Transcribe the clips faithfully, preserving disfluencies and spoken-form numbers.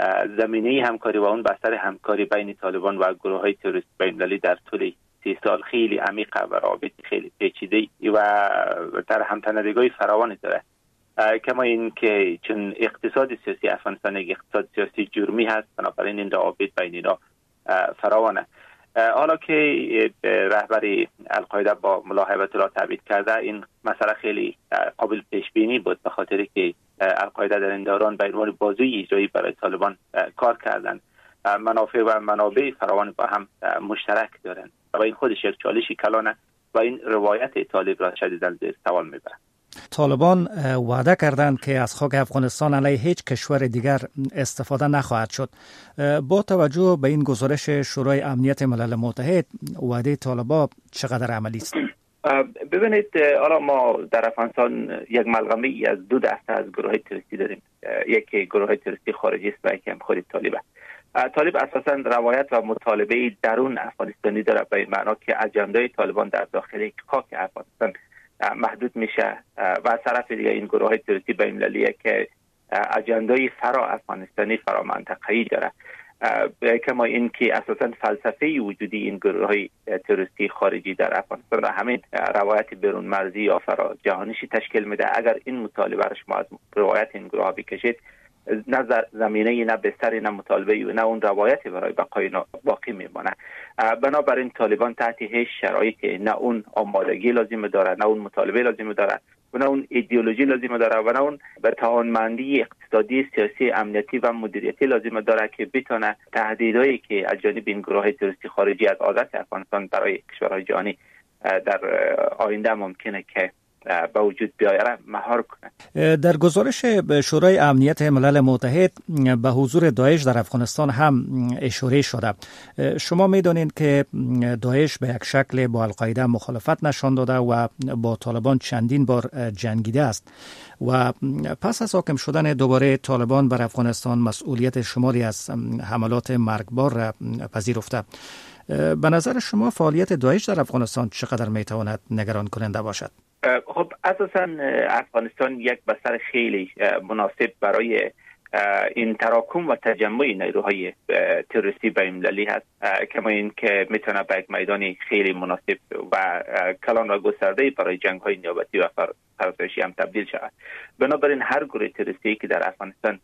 زمینه همکاری و اون بستر همکاری بین طالبان و گروه‌های تروریستی بین‌المللی در طول سی سال خیلی عمیقه و روابط خیلی پیچیده و در همتنیدگی فراوانی داره. کما این که چون اقتصاد سیاسی افغانستان یک اقتصاد سیاسی جرمی هست، بنابراین این روابط بین اینا فراوانه. حالا که رهبری القاعده با ملاحظات الله تبعید کرده، این مسئله خیلی قابل پیش بینی بود، به خاطر که القاعده در این دوران به عنوان بازوی اجرایی برای طالبان کار کردند. منافع و منابع فراوان با هم مشترک دارند و این خودش یک چالش کلانه و این روایت طالب را شدیداً زیر سوال میبرد. طالبان وعده کردند که از خاک افغانستان علیه هیچ کشور دیگر استفاده نخواهد شد. با توجه به این گزارش شورای امنیت ملل متحد، وعده طالبان چقدر عملی است؟ ببینید، حالا ما در افغانستان یک ملغمه از دو دسته از گروه تروریستی داریم. یکی گروه تروریستی خارجی است و یکی هم خود طالب است. طالب اساساً روایت و مطالبه درون افغانستانی داره، به این معنا که اجنده طالبان در داخل خاک افغانستان محدود میشه و از طرف دیگه این گروه های تروریستی بین‌المللی که اجنده فرا افغانستانی فرا منطقه‌ای داره. کما این که اساساً فلسفه وجودی این گروه های تروریستی خارجی در افغانستان را همین روایت بیرون مرزی یا فرا جهانیشی تشکیل میده. اگر این مطالبه را شما از روایت این گروه ها بکشید، نه زمینه نه بستر نه مطالبه نه اون روایتی برای بقای باقی میمانه. بنابراین طالبان تحت هیچ شرایطی نه اون آمادگی لازم داره، نه اون مطالبه لازم داره و نه اون ایدئولوژی لازم داره و نه اون به توانمندی اقتصادی، سیاسی، امنیتی و مدیریتی لازم داره که بتونه تهدیدایی که از جانب این گروه تروریستی خارجی از عادت افغانستان برای کشورهای جهانی در آینده ممکنه که به وجود بیاید مهار کنه. در گزارش شورای امنیت ملل متحد به حضور داعش در افغانستان هم اشاره شده. شما میدونید که داعش به یک شکل با القاعده مخالفت نشان داده و با طالبان چندین بار جنگیده است و پس از حاکم شدن دوباره طالبان بر افغانستان مسئولیت شماری از حملات مرگبار را پذیرفته. به نظر شما فعالیت داعش در افغانستان چقدر میتواند نگران کننده باشد؟ خب اساساً افغانستان یک بستر خیلی مناسب برای این تراکم و تجمع نیروهای تروریستی بین‌المللی هست، کما این که میتونه به یک میدان خیلی مناسب و کلان و گسترده برای جنگ‌های نیابتی و فراسایشی هم تبدیل شود. بنابراین هر گروه تروریستی که در افغانستان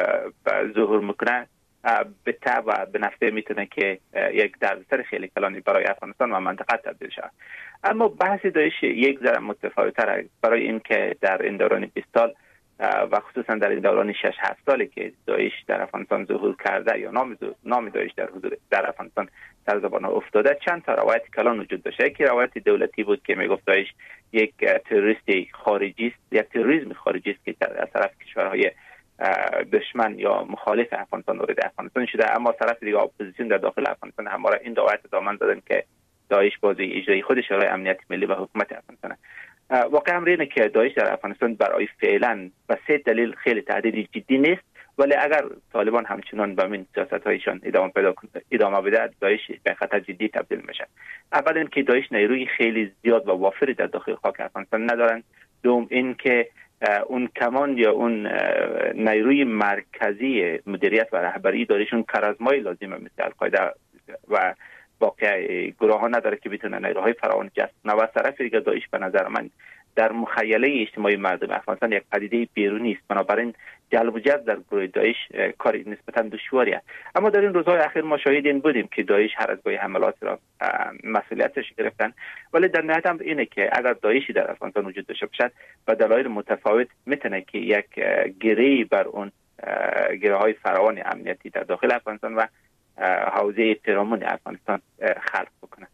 ظهور میکنه به تبع و به نفع میتونه که یک دردسر خیلی کلانی برای افغانستان و منطقه تبدیل شود. اما بحث داعش یک ذره متفاوت‌تر برای این که در این دوران بیست سال و خصوصا در این دوران شش هفت سالی که داعش در افغانستان ظهور کرده یا نام نام داعش در حضور در افغانستان در زبان افتاده، چند تا روایت کلان وجود داشته. یکی روایت دولتی بود که میگفت داعش یک تروریست خارجی است، یک تروریسم خارجی است که از طرف کشورهای دشمن یا مخالف افغانستان وارد افغانستان شده. اما طرف دیگه اپوزیسیون در داخل افغانستان همواره این روایت دامن دادن که داعش بازی اجرایی خودش شورای امنیت ملی و حکومت افغانستان. واقعا امر اینه که داعش در افغانستان برای فعلا به سه دلیل خیلی تهدید جدی نیست، ولی اگر طالبان همچنان به این سیاست‌هایشان ادامه پیدا کنه ادامه بده، داعش به خطر جدی تبدیل میشه. اولا اینکه داعش نیروی خیلی زیاد و وافری در داخل خاک افغانستان ندارن. دوم این که اون کمان یا اون نیروی مرکزی مدیریت و رهبری دارشون کارآزمایی لازمه مثل القاعده و باقی گروه ها نداره که بتونه نیروهای فراوان جذب کنه. و از طرف دیگه داعش به نظر من در مخیله اجتماعی مردم افغانستان یک پدیده بیرونی است، بنابراین جلب و جذب در گروه داعش کاری نسبتا دشواری است. اما در این روزهای اخیر ما شاهد این بودیم که داعش هر از گاهی حملات را مسئولیتش گرفتن، ولی در نهایت هم اینه که اگر داعشی در افغانستان وجود داشته باشد و دلایل متفاوت میتونه که یک گره بر اون گره های فراوان امنیتی در داخل افغانستان و حوزه پیرامون افغانستان خلق بکنه.